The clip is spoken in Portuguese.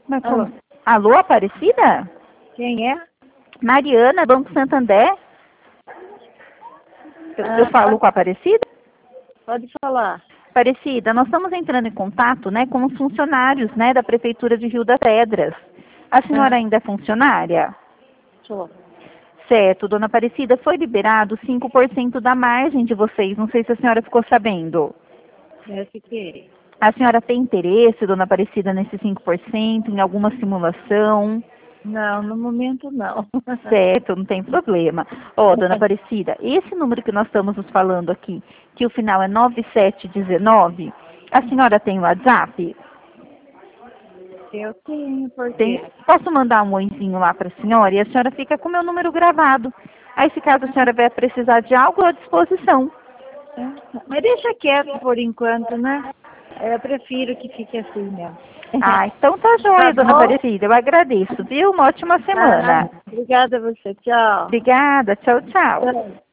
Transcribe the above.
Mas Alô? como? Alô, Aparecida? Quem é? Mariana, Banco Santander? Eu falo com a Aparecida? Pode falar. Aparecida, nós estamos entrando em contato, né, com os funcionários, né, da Prefeitura de Rio das Pedras. A senhora ainda é funcionária? Sou. Certo, dona Aparecida, foi liberado 5% da margem de vocês, não sei se a senhora ficou sabendo. Fiquei. A senhora tem interesse, dona Aparecida, nesse 5%, em alguma simulação? Não, no momento não. Certo, não tem problema. Ó, dona Aparecida, esse número que nós estamos nos falando aqui, que o final é 9719, a senhora tem o WhatsApp? Eu tenho, por Tem. quê? Posso mandar um oizinho lá para a senhora e a senhora fica com o meu número gravado. Aí, se caso a senhora vier precisar de algo, à disposição. Mas deixa quieto por enquanto, né? Eu prefiro que fique assim mesmo. Ah, então tá joia, Tá dona bom? Aparecida. Eu agradeço, viu? Uma ótima semana. Obrigada a você. Tchau. Obrigada. Tchau, tchau. Tchau.